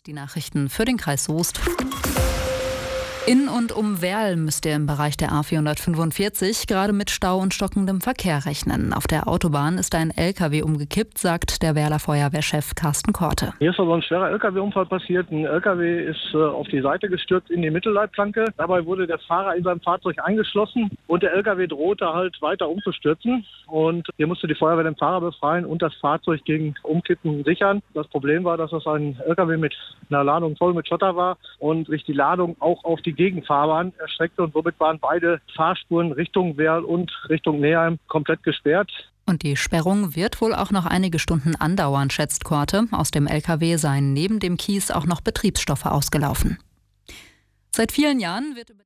Die Nachrichten für den Kreis Soest. In und um Werl müsst ihr im Bereich der A445 gerade mit Stau und stockendem Verkehr rechnen. Auf der Autobahn ist ein LKW umgekippt, sagt der Werler Feuerwehrchef Carsten Korte. Hier ist also ein schwerer LKW-Unfall passiert. Ein LKW ist auf die Seite gestürzt in die Mittelleitplanke. Dabei wurde der Fahrer in seinem Fahrzeug eingeschlossen und der LKW drohte halt weiter umzustürzen. Und hier musste die Feuerwehr den Fahrer befreien und das Fahrzeug gegen Umkippen sichern. Das Problem war, dass das ein LKW mit einer Ladung voll mit Schotter war und sich die Ladung auch auf die Gegenfahrbahn erstreckte und somit waren beide Fahrspuren Richtung Werl und Richtung Neheim komplett gesperrt. Und die Sperrung wird wohl auch noch einige Stunden andauern, schätzt Korte. Aus dem LKW seien neben dem Kies auch noch Betriebsstoffe ausgelaufen. Seit vielen Jahren wird